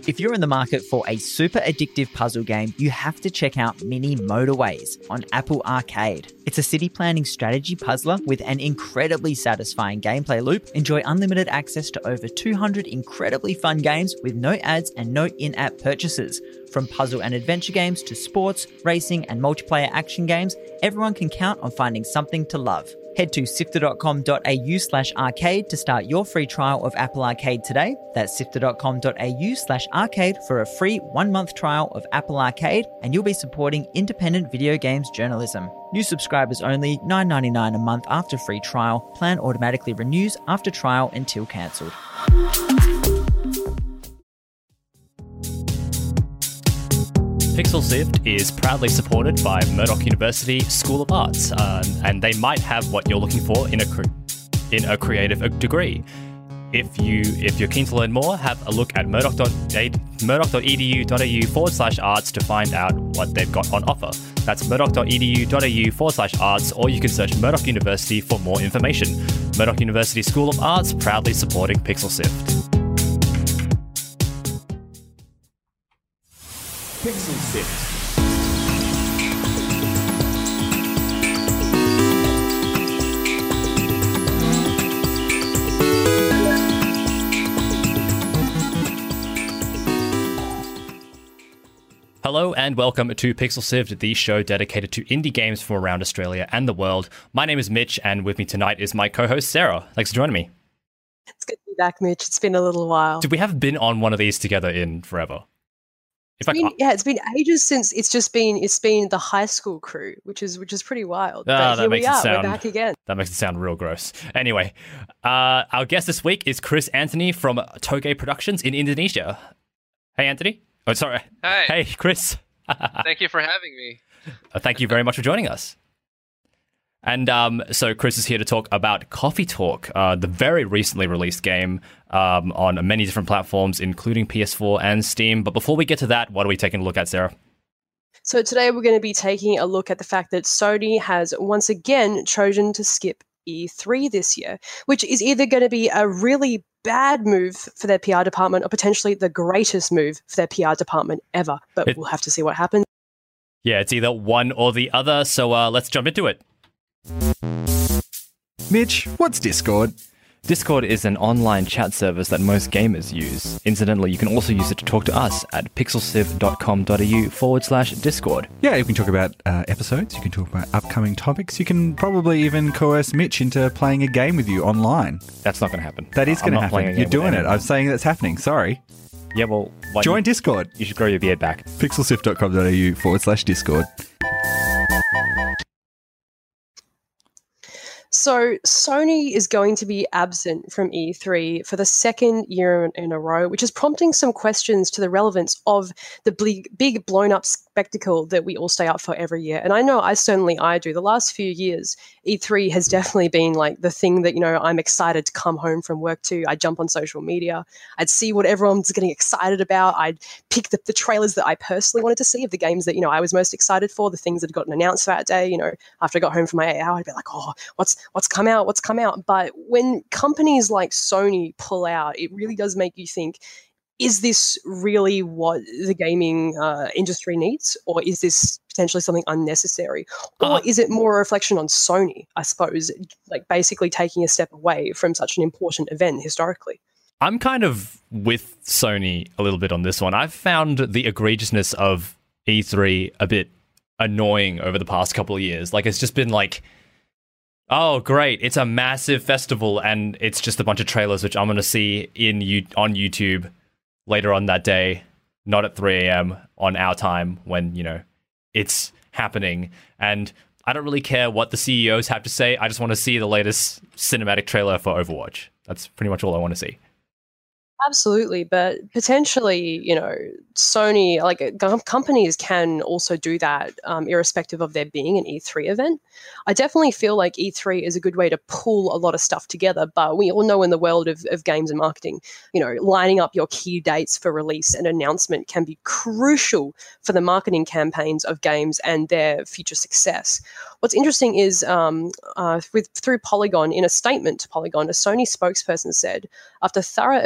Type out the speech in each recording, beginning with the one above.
If you're in the market for a super addictive puzzle game, you have to check out Mini Motorways on Apple Arcade. It's a city planning strategy puzzler with an incredibly satisfying gameplay loop. Enjoy unlimited access to over 200 incredibly fun games with no ads and no in-app purchases. From puzzle and adventure games to sports, racing and multiplayer action games, everyone can count on finding something to love. Head to sifter.com.au/arcade to start your free trial of Apple Arcade today. That's sifter.com.au/arcade for a free 1-month trial of Apple Arcade, and you'll be supporting independent video games journalism. New subscribers only, $9.99 a month after free trial. Plan automatically renews after trial until cancelled. Pixel Sift is proudly supported by Murdoch University School of Arts, and they might have what you're looking for in a creative degree. If you're keen to learn more, have a look at murdoch.edu.au/arts to find out what they've got on offer. That's murdoch.edu.au/arts, or you can search Murdoch University for more information. Murdoch University School of Arts, proudly supporting Pixel Sift. Pixel Sift. Hello and welcome to Pixel Sift, the show dedicated to indie games from around Australia and the world. My name is Mitch, and with me tonight is my co-host Sarah. Thanks for joining me. It's good to be back, Mitch. It's been a little while. We haven't been on one of these together in forever. It's been ages since it's been the high school crew, which is pretty wild. But here we are, we're back again. That makes it sound real gross. Anyway, our guest this week is Chris Anthony from Toge Productions in Indonesia. Hey, Anthony. Oh, sorry. Hi. Hey, Chris. Thank you for having me. Thank you very much for joining us. And so Chris is here to talk about Coffee Talk, the very recently released game on many different platforms, including PS4 and Steam. But before we get to that, what are we taking a look at, Sarah? So today we're going to be taking a look at the fact that Sony has once again chosen to skip E3 this year, which is either going to be a really bad move for their PR department or potentially the greatest move for their PR department ever. But we'll have to see what happens. Yeah, it's either one or the other. So let's jump into it. Mitch, what's Discord? Discord is an online chat service that most gamers use. Incidentally, you can also use it to talk to us at pixelsiv.com.au/Discord. Yeah, you can talk about episodes, you can talk about upcoming topics, you can probably even coerce Mitch into playing a game with you online. That's not going to happen. That is going to happen. You're doing it. I'm saying that's happening. Sorry. Yeah, well... Join Discord. You should grow your beard back. pixelsiv.com.au/Discord. So Sony is going to be absent from E3 for the second year in a row, which is prompting some questions to the relevance of the big blown-up spectacle that we all stay up for every year. And I know I do. The last few years, E3 has definitely been like the thing that, I'm excited to come home from work to. I'd jump on social media. I'd see what everyone's getting excited about. I'd pick the trailers that I personally wanted to see of the games that, I was most excited for, the things that had gotten announced that day. After I got home from my 8 hour, I'd be like, oh, what's come out? But when companies like Sony pull out, it really does make you think, is this really what the gaming industry needs? Or is this potentially something unnecessary? Or is it more a reflection on Sony, I suppose, like basically taking a step away from such an important event historically? I'm kind of with Sony a little bit on this one. I've found the egregiousness of E3 a bit annoying over the past couple of years. Like, it's just been like, oh, great, it's a massive festival and it's just a bunch of trailers which I'm going to see on YouTube later on that day, not at 3 a.m. on our time when, it's happening. And I don't really care what the CEOs have to say. I just want to see the latest cinematic trailer for Overwatch. That's pretty much all I want to see. Absolutely, but potentially, Sony, companies can also do that irrespective of there being an E3 event. I definitely feel like E3 is a good way to pull a lot of stuff together, but we all know in the world of games and marketing, lining up your key dates for release and announcement can be crucial for the marketing campaigns of games and their future success. What's interesting is through Polygon, in a statement to Polygon, a Sony spokesperson said, after thorough evaluation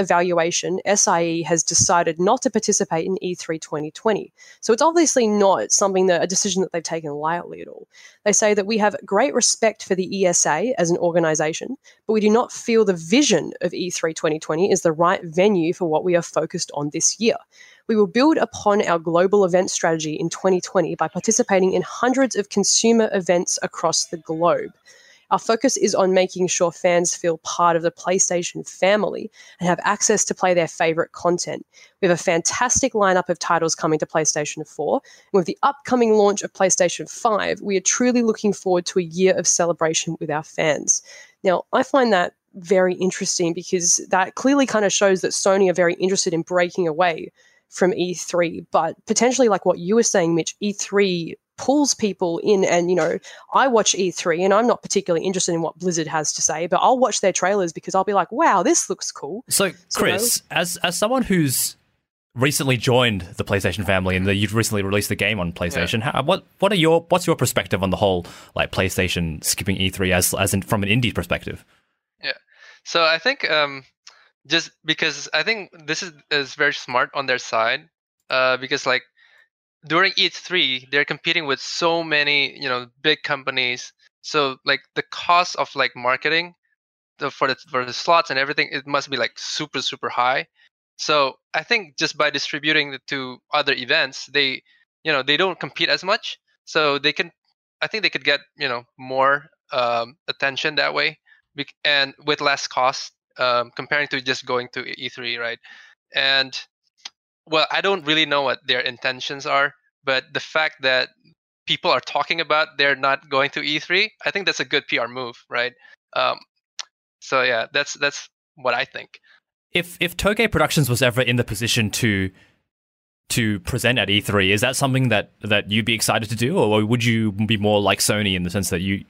situation, SIE has decided not to participate in E3 2020. So it's obviously not a decision that they've taken lightly at all. They say that we have great respect for the ESA as an organization, but we do not feel the vision of E3 2020 is the right venue for what we are focused on this year. We will build upon our global event strategy in 2020 by participating in hundreds of consumer events across the globe. Our focus is on making sure fans feel part of the PlayStation family and have access to play their favorite content. We have a fantastic lineup of titles coming to PlayStation 4. And with the upcoming launch of PlayStation 5, we are truly looking forward to a year of celebration with our fans. Now, I find that very interesting because that clearly kind of shows that Sony are very interested in breaking away from E3, but potentially like what you were saying, Mitch, E3 pulls people in, and I watch E3 and I'm not particularly interested in what Blizzard has to say, but I'll watch their trailers because I'll be like, wow, this looks cool. So Chris, as someone who's recently joined the PlayStation family and you've recently released the game on PlayStation, what's your perspective on the whole like PlayStation skipping E3 as in, from an indie perspective? Yeah, so I think just because I think this is very smart on their side, because like during E3 they're competing with so many big companies, so like the cost of like marketing for the slots and everything, it must be like super super high. So I think just by distributing it to other events, they don't compete as much, so I think they could get more attention that way, and with less cost, comparing to just going to E3, right? And well, I don't really know what their intentions are, but the fact that people are talking about they're not going to E3, I think that's a good PR move, right? So yeah, that's what I think. If Toge Productions was ever in the position to present at E3, is that something that you'd be excited to do, or would you be more like Sony in the sense that you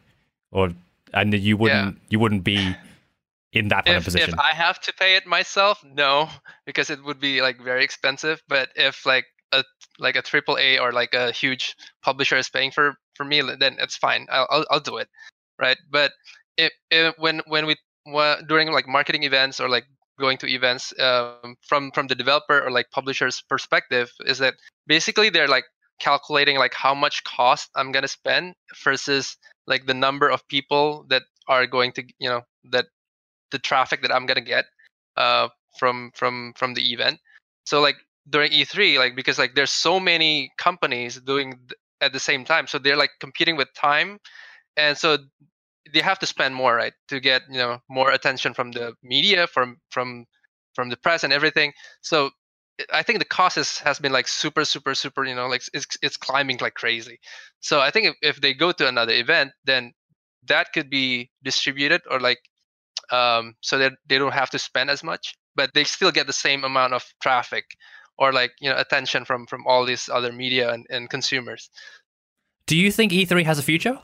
wouldn't be in that kind of position? If I have to pay it myself, no, because it would be like very expensive. But if like a AAA or like a huge publisher is paying for me, then it's fine. I'll do it, right? But when during like marketing events or like going to events, from the developer or like publisher's perspective, is that basically they're like calculating like how much cost I'm gonna spend versus like the number of people that are going to that the traffic that I'm gonna get from the event. So like during E3, like because like there's so many companies doing at the same time, so they're like competing with time, and so they have to spend more, right, to get more attention from the media, from the press and everything. So I think the cost has been like super super super like it's climbing like crazy. So I think if they go to another event, then that could be distributed, or like so that they don't have to spend as much, but they still get the same amount of traffic or like attention from all these other media and consumers. Do you think E3 has a future?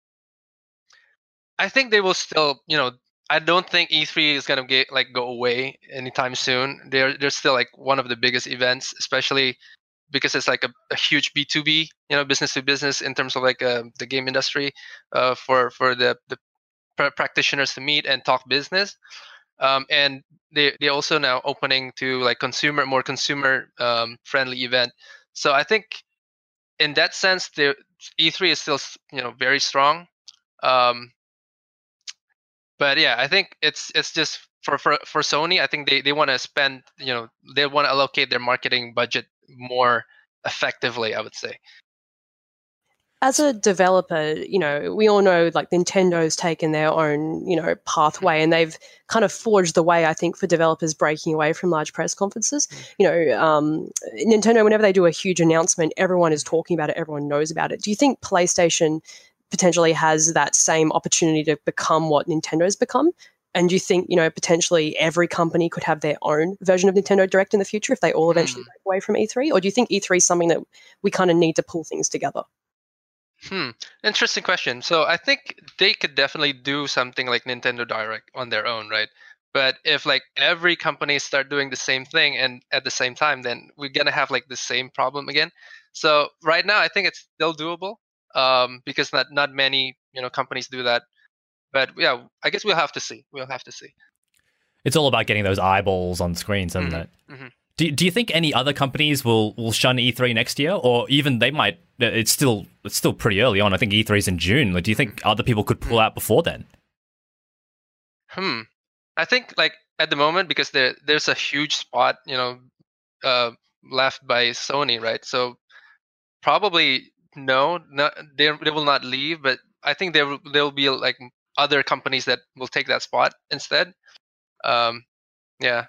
I think they will still, I don't think E3 is gonna go away anytime soon. They're still like one of the biggest events, especially because it's like a huge B2B, business to business in terms of like the game industry, for the practitioners to meet and talk business. And they're also now opening to like more consumer friendly event. So I think in that sense, the E3 is still very strong. But yeah, I think it's just for Sony. I think they want to spend, they want to allocate their marketing budget more effectively, I would say. As a developer, we all know like Nintendo's taken their own, pathway, and they've kind of forged the way, I think, for developers breaking away from large press conferences. Nintendo, whenever they do a huge announcement, everyone is talking about it, everyone knows about it. Do you think PlayStation potentially has that same opportunity to become what Nintendo's become? And do you think, potentially every company could have their own version of Nintendo Direct in the future if they all eventually break away from E3? Or do you think E3 is something that we kind of need to pull things together? Interesting question. So I think they could definitely do something like Nintendo Direct on their own, right? But if like every company start doing the same thing and at the same time, then we're gonna have like the same problem again. So right now, I think it's still doable, because not many companies do that. But yeah, I guess we'll have to see. It's all about getting those eyeballs on screens, isn't it? Mhm. Do you think any other companies will shun E3 next year, or even they might? It's still pretty early on. I think E3 is in June. Like, do you think other people could pull out before then? I think like at the moment, because there's a huge spot, left by Sony, right? So probably no, they will not leave, but I think there will be like other companies that will take that spot instead. Yeah.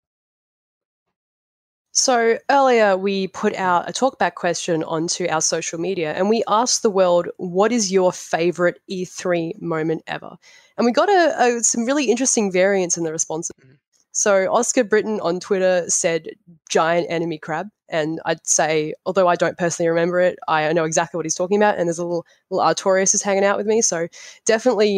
So earlier we put out a talkback question onto our social media and we asked the world, what is your favorite E3 moment ever? And we got some really interesting variants in the responses. Mhm. So Oscar Britton on Twitter said giant enemy crab. And I'd say, although I don't personally remember it, I know exactly what he's talking about. And there's a little Artorias is hanging out with me. So definitely,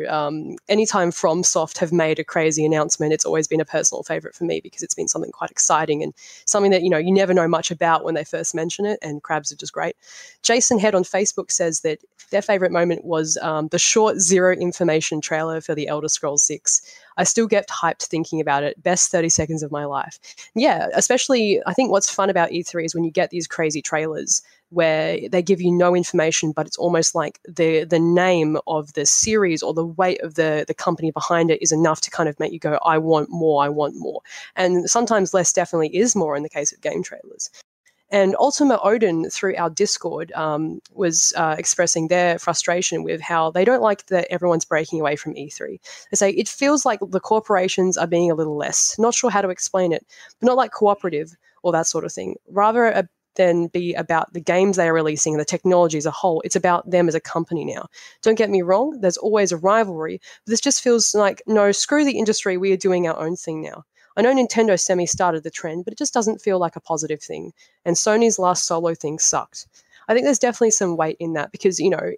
anytime FromSoft have made a crazy announcement, it's always been a personal favorite for me because it's been something quite exciting and something that, you never know much about when they first mention it. And crabs are just great. Jason Head on Facebook says that their favorite moment was the short zero information trailer for the Elder Scrolls 6. I still get hyped thinking about it. Best 30 seconds of my life. Yeah, especially I think what's fun about E3 is when you get these crazy trailers where they give you no information, but it's almost like the name of the series or the weight of the company behind it is enough to kind of make you go, I want more, I want more. And sometimes less definitely is more in the case of game trailers. And Ultima Odin, through our Discord, was expressing their frustration with how they don't like that everyone's breaking away from E3. They say, it feels like the corporations are being a little less. Not sure how to explain it, but not like cooperative or that sort of thing. Rather than be about the games they are releasing and the technology as a whole, it's about them as a company now. Don't get me wrong, there's always a rivalry, but this just feels like, no, screw the industry, we are doing our own thing now. I know Nintendo started the trend, but it just doesn't feel like a positive thing. And Sony's last solo thing sucked. I think there's definitely some weight in that because,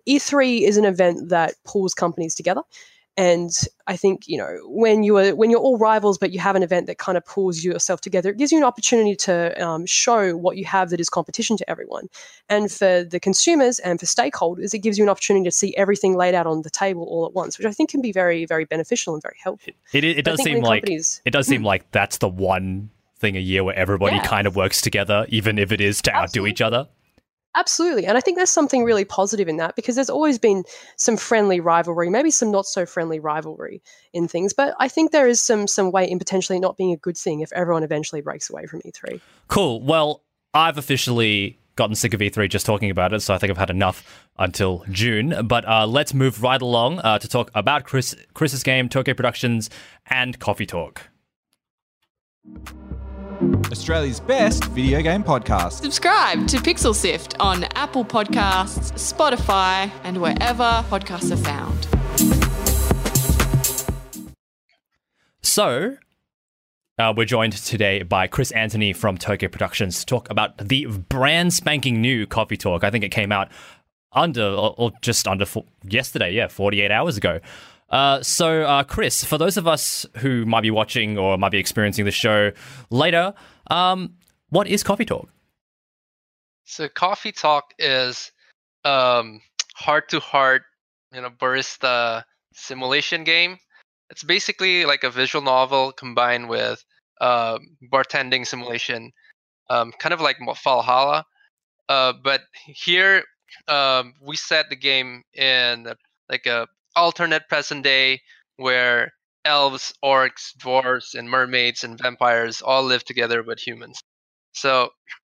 E3 is an event that pulls companies together. And I think, when you're all rivals, but you have an event that kind of pulls yourself together, it gives you an opportunity to show what you have that is competition to everyone. And for the consumers and for stakeholders, it gives you an opportunity to see everything laid out on the table all at once, which I think can be very, very beneficial and very helpful. It does seem like that's the one thing a year where everybody kind of works together, even if it is to outdo each other. Absolutely. And I think there's something really positive in that because there's always been some friendly rivalry, maybe some not so friendly rivalry in things. But I think there is some weight in potentially not being a good thing if everyone eventually breaks away from E3. Cool. Well, I've officially gotten sick of E3 just talking about it, so I think I've had enough until June. But let's move right along to talk about Chris's game, Tokyo Productions, and Coffee Talk. Australia's best video game podcast. Subscribe to Pixel Sift on Apple Podcasts, Spotify, and wherever podcasts are found. So, we're joined today by Chris Anthony from Tokyo Productions to talk about the brand spanking new Coffee Talk. I think it came out just under yesterday, 48 hours ago. So, Chris, for those of us who might be watching or might be experiencing the show later, what is Coffee Talk? So Coffee Talk is heart-to-heart, barista simulation game. It's basically like a visual novel combined with bartending simulation, kind of like Valhalla. But here we set the game in like a alternate present day where elves, orcs, dwarves, and mermaids and vampires all live together with humans. So,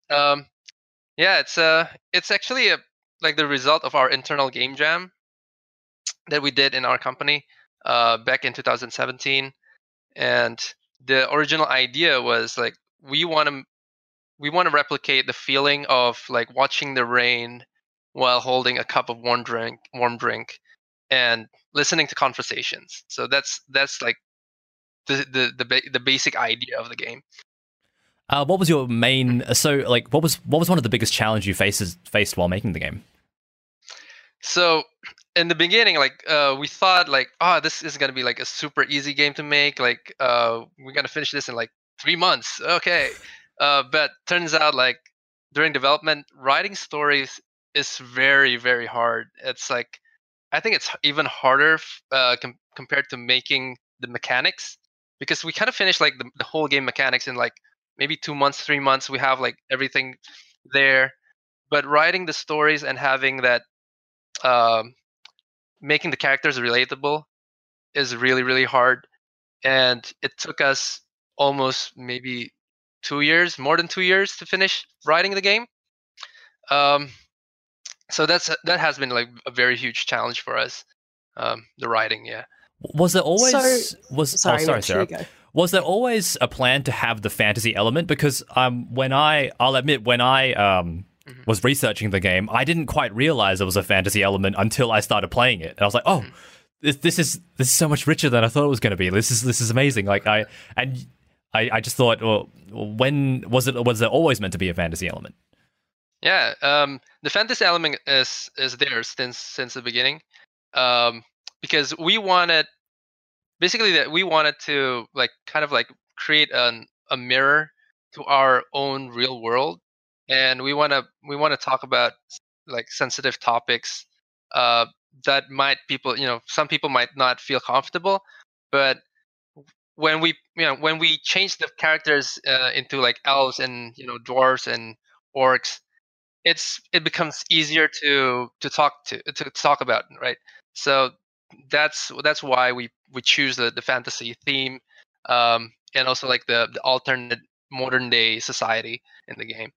it's actually like the result of our internal game jam that we did in our company back in 2017, and the original idea was like we want to replicate the feeling of like watching the rain while holding a cup of warm drink, and listening to conversations. So that's like the basic idea of the game. What was your main? What was one of the biggest challenges you faced while making the game? So in the beginning, we thought this is gonna be like a super easy game to make. We're gonna finish this in like 3 months. Okay, but turns out like during development, writing stories is very, very hard. It's like I think it's even harder compared to making the mechanics, because we kind of finished like the whole game mechanics in like maybe 2 months, 3 months. We have like everything there, but writing the stories and having that, making the characters relatable is really, really hard. And it took us almost maybe 2 years, more than 2 years, to finish writing the game. So that has been like a very huge challenge for us. The writing, yeah. Was there always Sorry, Mitch, Sarah. here you go. Was there always a plan to have the fantasy element? Because I'll admit, when I was researching the game, I didn't quite realize there was a fantasy element until I started playing it. And I was like, oh, this is so much richer than I thought it was going to be. This is amazing. Like I just thought, well, when was there always meant to be a fantasy element? Yeah, the fantasy element is there since the beginning, because we wanted to like kind of like create a mirror to our own real world, and we want to talk about like sensitive topics that some people might not feel comfortable, but when we change the characters into like elves and dwarves and orcs, it becomes easier to talk about, right? So that's why we choose the fantasy theme, and also like the alternate modern day society in the game.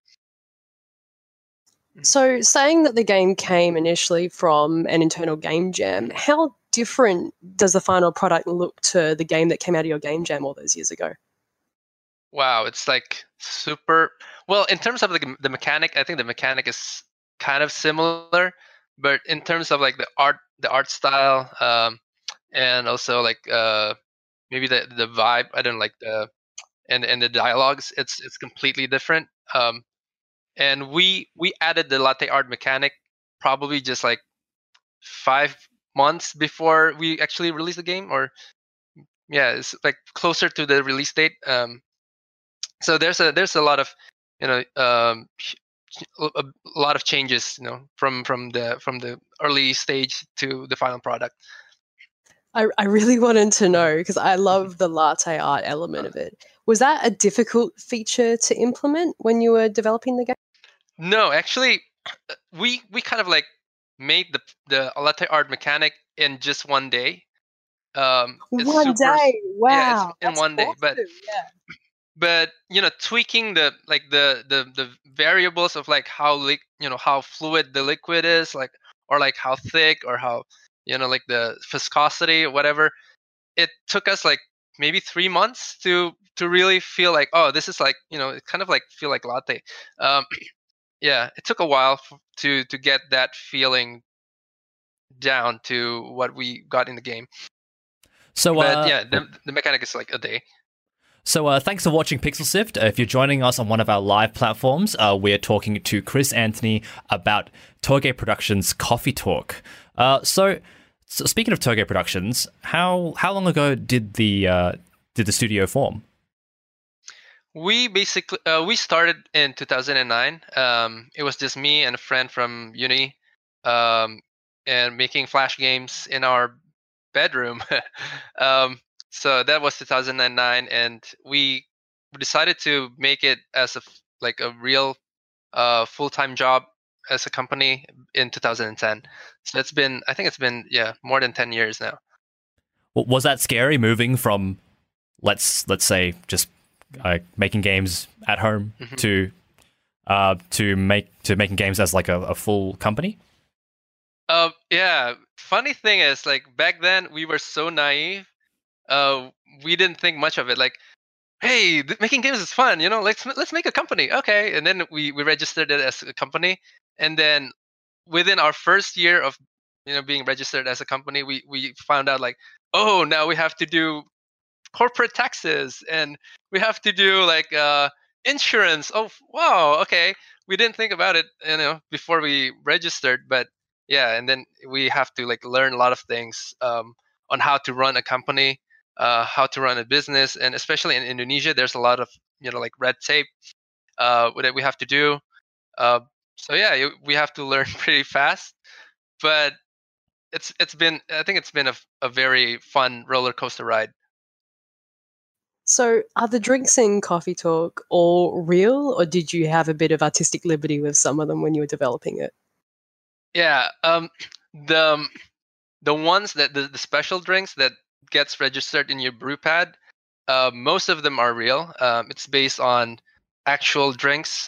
So, saying that the game came initially from an internal game jam, how different does the final product look to the game that came out of your game jam all those years ago? Wow, it's like super well in terms of the mechanic. I think the mechanic is kind of similar, but in terms of like the art style, and also like maybe the vibe, I don't like the and the dialogues, it's completely different. And we added the latte art mechanic probably just like 5 months before we actually released the game, or yeah, it's like closer to the release date. So there's a lot of a lot of changes, from the early stage to the final product. I really wanted to know, because I love the latte art element of it. Was that a difficult feature to implement when you were developing the game? No, actually, we kind of like made the latte art mechanic in just one day. It's One super, day, wow, yeah, it's in that's one day, awesome. Yeah. but tweaking the variables of like how fluid the liquid is, like, or like how thick, or how like the viscosity or whatever. It took us like maybe 3 months to really feel like, oh, this is like, it kind of like feel like latte. Yeah, it took a while to get that feeling down to what we got in the game. So, But yeah, the mechanic is like a day. So thanks for watching Pixel Sift. If you're joining us on one of our live platforms, we're talking to Chris Anthony about Toge Productions Coffee Talk. So speaking of Toge Productions, how long ago did the studio form? We basically we started in 2009. It was just me and a friend from uni, and making Flash games in our bedroom. So that was 2009, and we decided to make it as like a real full-time job as a company in 2010. So I think it's been more than 10 years now. Was that scary, moving from let's say just making games at home to making games as like a full company? Yeah. Funny thing is, like, back then we were so naive. We didn't think much of it. Like, hey, making games is fun. Let's make a company. Okay. And then we registered it as a company, and then within our first year of being registered as a company, we found out, like, oh, now we have to do corporate taxes, and we have to do like insurance. Oh, wow. Okay. We didn't think about it, before we registered, but yeah. And then we have to like learn a lot of things on how to run a company, how to run a business, and especially in Indonesia, there's a lot of like red tape that we have to do. So yeah, we have to learn pretty fast, but I think it's been a very fun roller coaster ride. So, are the drinks in Coffee Talk all real, or did you have a bit of artistic liberty with some of them when you were developing it? Yeah. The the ones that the special drinks that gets registered in your brew pad, most of them are real. It's based on actual drinks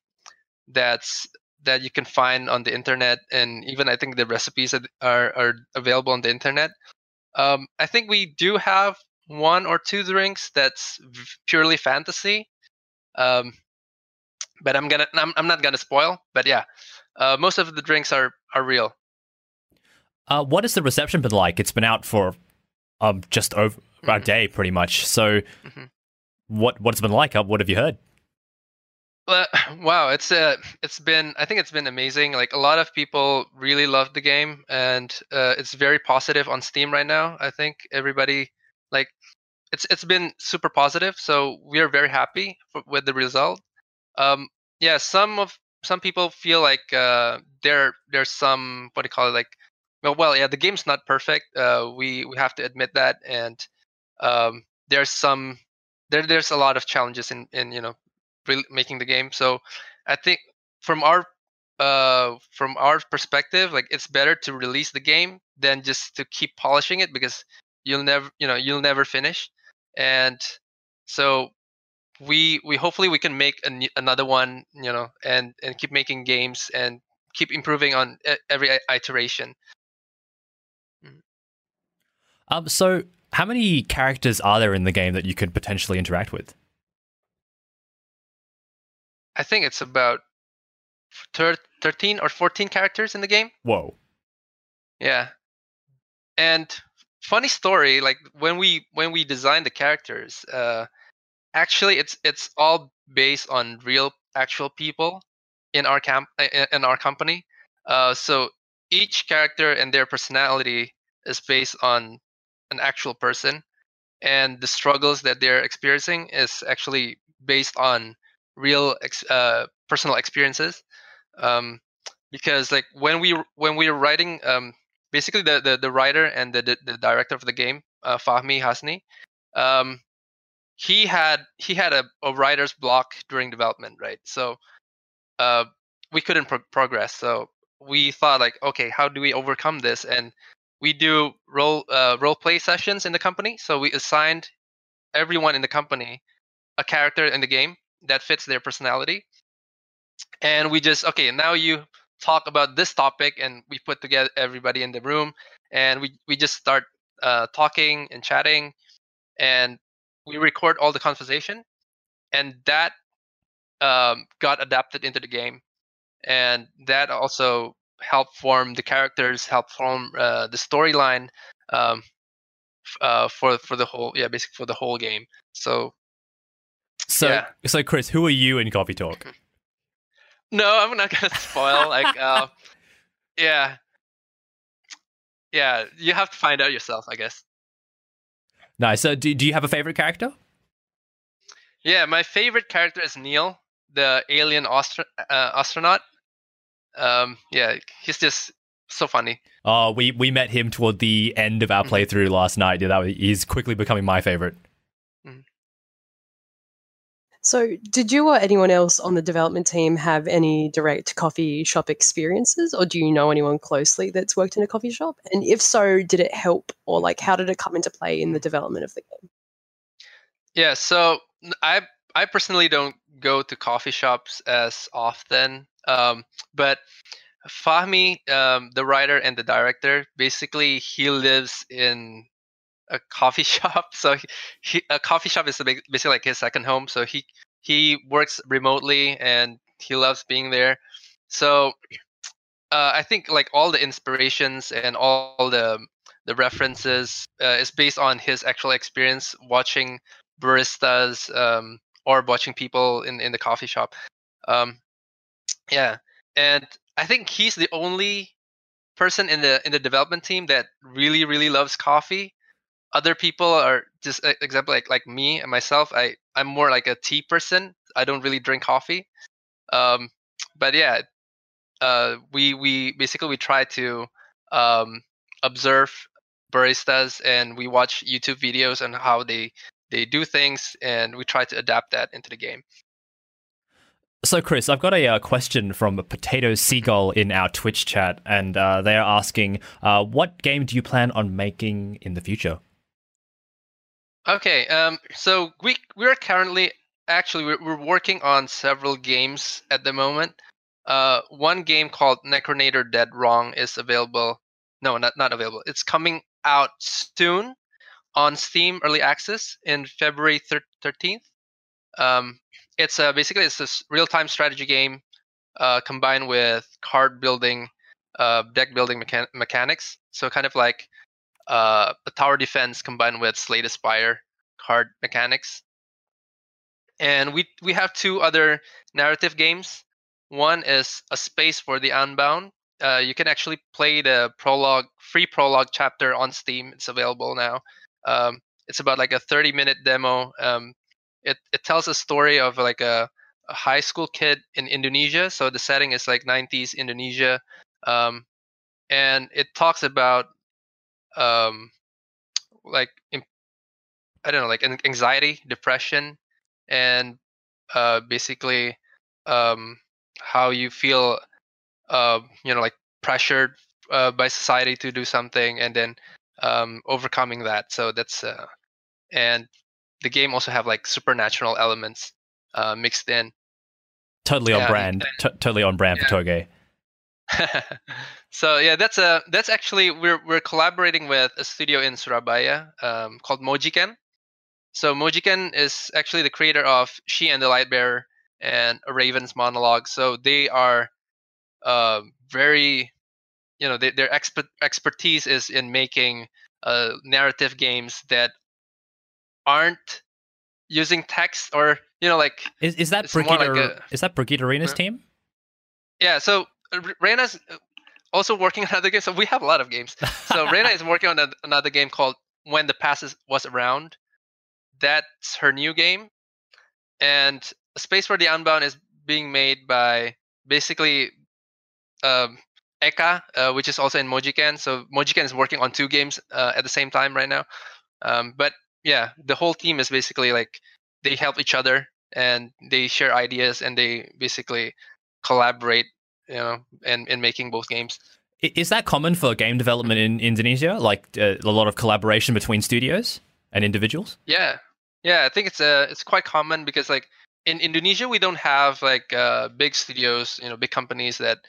that you can find on the internet, and even I think the recipes are available on the internet. I think we do have one or two drinks that's purely fantasy, um, but I'm not gonna spoil. But yeah, most of the drinks are real. What has the reception been like? It's been out for just over a day, pretty much. So, what's it been like? What have you heard? Well, wow, it's been I think it's been amazing. Like a lot of people really love the game, and it's very positive on Steam right now. I think everybody like it's been super positive. So we are very happy with the result. Um, yeah, some people feel like there's some what do you call it like yeah, the game's not perfect. We have to admit that, and there's there's a lot of challenges in making the game. So I think from our perspective, like it's better to release the game than just to keep polishing it, because you'll never finish. And so we hopefully we can make another one, and keep making games and keep improving on every iteration. So how many characters are there in the game that you could potentially interact with? I think it's about 13 or 14 characters in the game. Whoa. Yeah. And funny story, like when we designed the characters, actually it's all based on real actual people in our company. So each character and their personality is based on an actual person, and the struggles that they're experiencing is actually based on real personal experiences. Because like when we were writing, basically the writer and the director of the game, Fahmi Hasni, he had a writer's block during development, right? So we couldn't progress. So we thought like, okay, how do we overcome this? And we do role play sessions in the company. So we assigned everyone in the company a character in the game that fits their personality, and we just, okay, now you talk about this topic, and we put together everybody in the room, and we just start talking and chatting, and we record all the conversation, and that got adapted into the game, and that also helped form the characters, helped form the storyline, um, for the whole, yeah, basically for the whole game. So yeah. So Chris, who are you in Coffee Talk? No, I'm not gonna spoil. Like, yeah, you have to find out yourself, I guess. Nice. So do you have a favorite character? Yeah, my favorite character is Neil, the alien astronaut. Yeah, he's just so funny. Oh, we met him toward the end of our playthrough last night. Yeah, he's quickly becoming my favorite. So, did you or anyone else on the development team have any direct coffee shop experiences, or do you know anyone closely that's worked in a coffee shop? And if so, did it help, or like how did it come into play in the development of the game? Yeah, so I personally don't go to coffee shops as often, but Fahmi, the writer and the director, basically he lives in a coffee shop. So a coffee shop is basically like his second home. So he works remotely and he loves being there. So I think like all the inspirations and all the references is based on his actual experience watching baristas, or watching people in the coffee shop. Yeah, and I think he's the only person in the development team that really loves coffee. Other people are just example like me and myself. I'm more like a tea person. I don't really drink coffee. But yeah, we basically we try to observe baristas, and we watch YouTube videos on how they they do things, and we try to adapt that into the game. So, Chris, I've got a question from Potato Seagull in our Twitch chat, and they are asking, what game do you plan on making in the future? Okay, so we're currently we're working on several games at the moment. One game called Necronator Dead Wrong is available. No, not available. It's coming out soon on Steam Early Access in February 13th. It's basically it's this real-time strategy game combined with card building, deck building mechanics. So kind of like a tower defense combined with Slay the Spire card mechanics. And we have two other narrative games. One is A Space for the Unbound. You can actually play the free prologue chapter on Steam. It's available now. It's about like a 30-minute demo. It tells a story of like a high school kid in Indonesia. So the setting is like 90s Indonesia. And it talks about like I don't know, like anxiety, depression, and basically how you feel, like pressured by society to do something, and then overcoming that. So that's and the game also have like supernatural elements mixed in. Totally on brand. Totally on brand for Toge. So yeah, that's actually we're collaborating with a studio in Surabaya called Mojiken. So Mojiken is actually the creator of She and the Lightbearer and A Raven's Monologue. So they are very, their expertise is in making narrative games that aren't using text, or like is that Brigitte Arena's team? Yeah. So Reina's also working on another game. So we have a lot of games. So Reina is working on another game called When the Past Was Around. That's her new game. And Space for the Unbound is being made by basically Eka, which is also in Mojiken. So Mojiken is working on two games at the same time right now. But yeah, the whole team is basically like they help each other and they share ideas and they basically collaborate, in making both games. Is that common for game development in Indonesia? Like a lot of collaboration between studios and individuals? Yeah, I think it's quite common because like in Indonesia we don't have like big studios, big companies that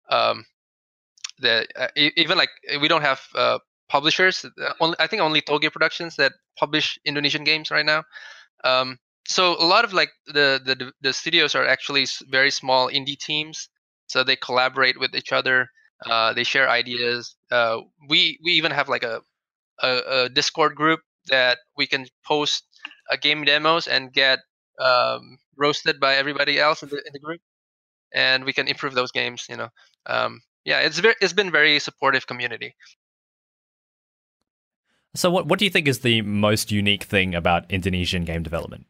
even like we don't have publishers. I think only Toge Productions that publish Indonesian games right now. So a lot of like the studios are actually very small indie teams. So they collaborate with each other. They share ideas. We even have like a Discord group that we can post game demos and get roasted by everybody else in the group, and we can improve those games. It's been very supportive community. So what do you think is the most unique thing about Indonesian game development?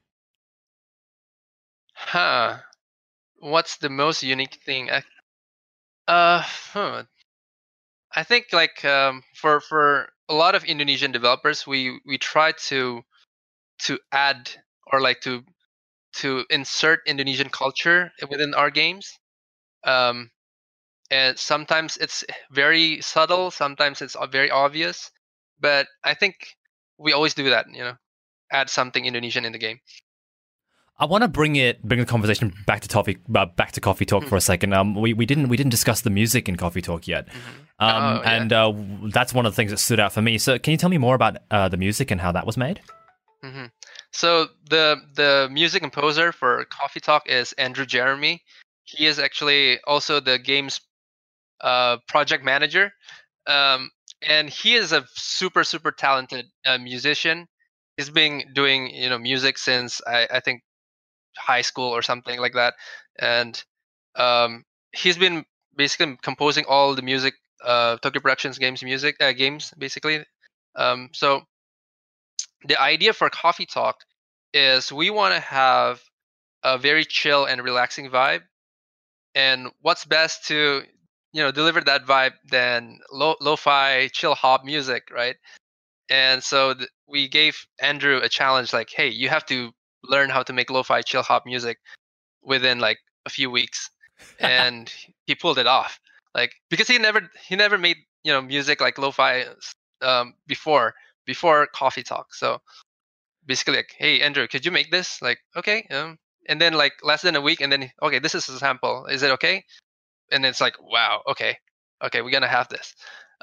What's the most unique thing? I think like for a lot of Indonesian developers, we try to add or like to insert Indonesian culture within our games. And sometimes it's very subtle, sometimes it's very obvious, but I think we always do that, add something Indonesian in the game. I want to bring the conversation back to Coffee Talk for a second. We didn't discuss the music in Coffee Talk yet, and that's one of the things that stood out for me. So, can you tell me more about the music and how that was made? Mm-hmm. So the music composer for Coffee Talk is Andrew Jeremy. He is actually also the game's project manager, and he is a super talented musician. He's been doing music since I think high school or something like that, and he's been basically composing all the music, Toge Productions games basically. So the idea for Coffee Talk is we want to have a very chill and relaxing vibe, and what's best to deliver that vibe than lo-fi chill hop music, right? And so we gave Andrew a challenge, like, hey, you have to learn how to make lo-fi chill hop music within like a few weeks. And he pulled it off, like, because he never made music like lo-fi before Coffee Talk. So basically, like, hey Andrew, could you make this? Like, okay. And then like less than a week, and then okay, this is a sample. Is it okay? And it's like, wow, okay, we're gonna have this.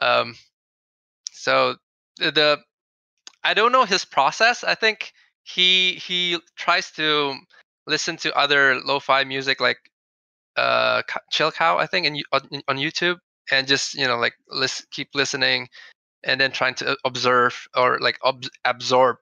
So I don't know his process. I think he tries to listen to other lo-fi music like Chill Cow, I think, on YouTube, and just like keep listening, and then trying to observe or like absorb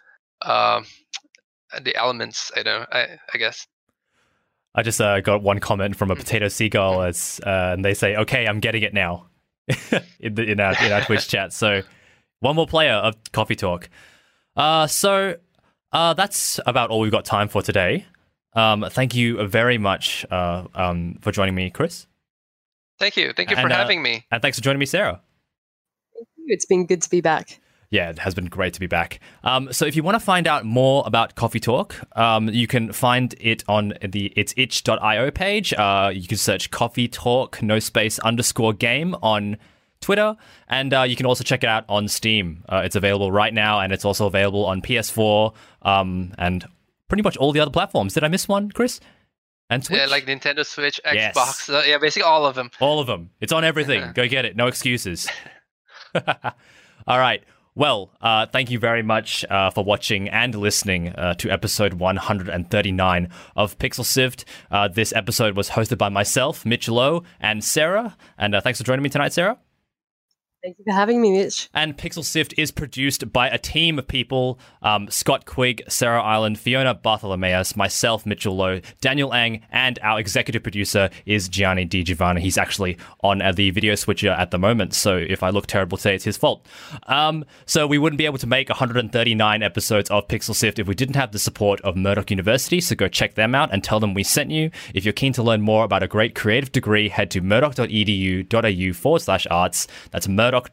the elements. I guess. I just got one comment from a Potato Seagull, and they say, "Okay, I'm getting it now," in our Twitch chat. So one more player of Coffee Talk. So that's about all we've got time for today. Thank you very much for joining me, Chris. Thank you for having me, and thanks for joining me, Sarah. Thank you. It's been good to be back. Yeah, it has been great to be back. So if you want to find out more about Coffee Talk, you can find it on its itch.io page. You can search Coffee Talk, _game on Twitter, and you can also check it out on Steam. It's available right now, and it's also available on PS4 and pretty much all the other platforms. Did I miss one, Chris? And Switch? Yeah, like Nintendo Switch, Yes. Xbox. Yeah, basically all of them. All of them. It's on everything. Go get it. No excuses. All right. Well, thank you very much for watching and listening to episode 139 of Pixel Sift. This episode was hosted by myself, Mitch Lowe, and Sarah. And thanks for joining me tonight, Sarah. Thank you for having me, Mitch. And Pixel Sift is produced by a team of people, Scott Quigg, Sarah Ireland, Fiona Bartholomeus, myself, Mitchell Lowe, Daniel Ang, and our executive producer is Gianni Di Giovanni. He's actually on the video switcher at the moment, so if I look terrible today, it's his fault. So we wouldn't be able to make 139 episodes of Pixel Sift if we didn't have the support of Murdoch University, so go check them out and tell them we sent you. If you're keen to learn more about a great creative degree, head to murdoch.edu.au/arts. That's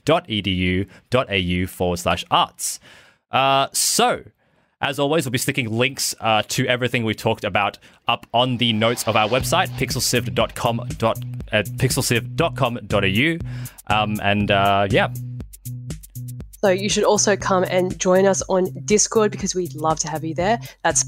murdoch.edu.au/arts. So, as always, we'll be sticking links to everything we talked about up on the notes of our website, pixelsift.com.au. Yeah. So you should also come and join us on Discord because we'd love to have you there. That's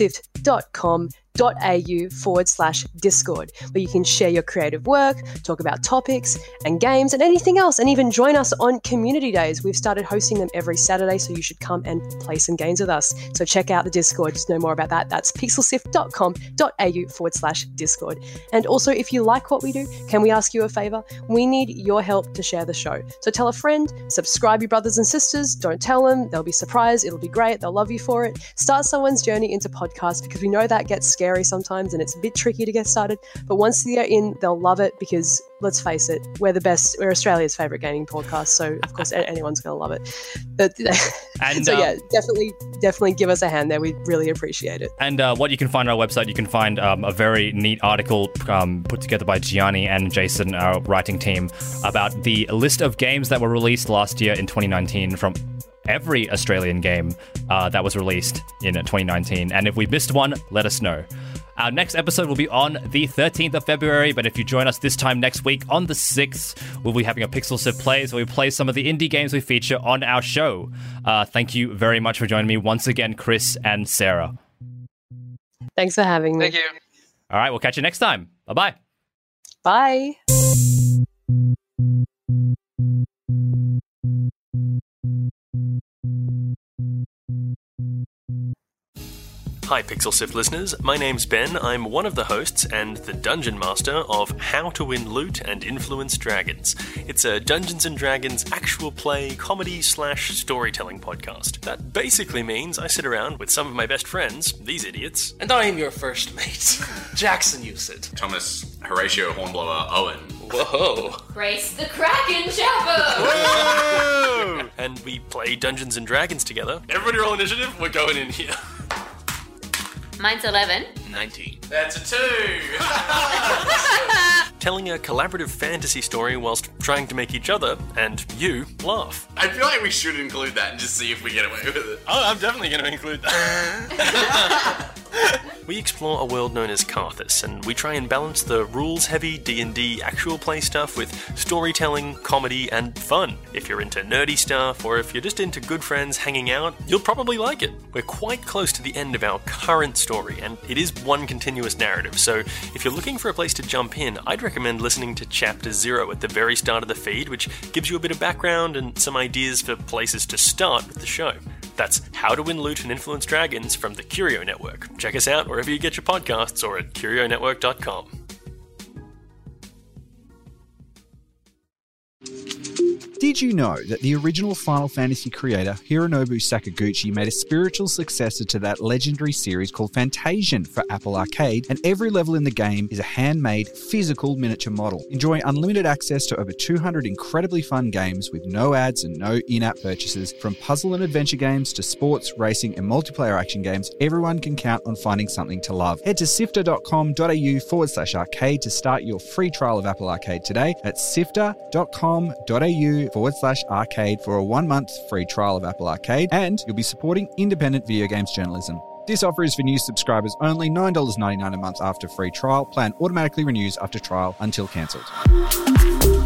pixelsift.com.au/Discord, where you can share your creative work, talk about topics and games and anything else, and even join us on community days. We've started hosting them every Saturday, so you should come and play some games with us. So check out the Discord to know more about that. That's pixelsift.com.au/Discord. And also, if you like what we do, can we ask you a favor? We need your help to share the show. So tell a friend, subscribe your brothers and sisters, don't tell them, they'll be surprised, it'll be great, they'll love you for it. Start someone's journey into podcasts, because we know that gets scary sometimes and it's a bit tricky to get started, but once they're in, they'll love it, because let's face it, we're Australia's favourite gaming podcast, so of course anyone's going to love it. But, and, so yeah, definitely give us a hand there, we really appreciate it. And what you can find on our website, you can find a very neat article put together by Gianni and Jason, our writing team, about the list of games that were released last year in 2019 from every Australian game that was released in 2019. And if we missed one, let us know. Our next episode will be on the 13th of February, but if you join us this time next week on the 6th, we'll be having a Pixel Sift Plays where we play some of the indie games we feature on our show. Thank you very much for joining me once again, Chris and Sarah. Thanks for having me. Thank you. All right, we'll catch you next time. Bye-bye. Bye. Hi Pixel Sift listeners, my name's Ben, I'm one of the hosts and the Dungeon Master of How to Win Loot and Influence Dragons. It's a Dungeons & Dragons actual play comedy/storytelling podcast. That basically means I sit around with some of my best friends, these idiots. And I am your first mate, Jackson Usid. Thomas Horatio Hornblower Owen. Whoa. Grace the Kraken Shepherd! Whoa! And we play Dungeons & Dragons together. Everybody roll initiative, we're going in here. Mine's 11. 19. That's a 2! telling a collaborative fantasy story whilst trying to make each other, and you, laugh. I feel like we should include that and just see if we get away with it. Oh, I'm definitely going to include that. We explore a world known as Karthus, and we try and balance the rules-heavy D&D actual play stuff with storytelling, comedy, and fun. If you're into nerdy stuff, or if you're just into good friends hanging out, you'll probably like it. We're quite close to the end of our current story, and it is one continuous narrative, so if you're looking for a place to jump in, I'd recommend listening to Chapter 0 at the very start of the feed, which gives you a bit of background and some ideas for places to start with the show. That's How to Win Loot and Influence Dragons from the Curio Network. Check us out wherever you get your podcasts or at curionetwork.com. Did you know that the original Final Fantasy creator, Hironobu Sakaguchi, made a spiritual successor to that legendary series called Fantasian for Apple Arcade, and every level in the game is a handmade, physical miniature model. Enjoy unlimited access to over 200 incredibly fun games with no ads and no in-app purchases. From puzzle and adventure games to sports, racing, and multiplayer action games, everyone can count on finding something to love. Head to sifter.com.au/arcade to start your free trial of Apple Arcade today. That's sifter.com.au/arcade for a 1-month free trial of Apple Arcade, and you'll be supporting independent video games journalism. This offer is for new subscribers only, $9.99 a month after free trial. Plan automatically renews after trial until cancelled.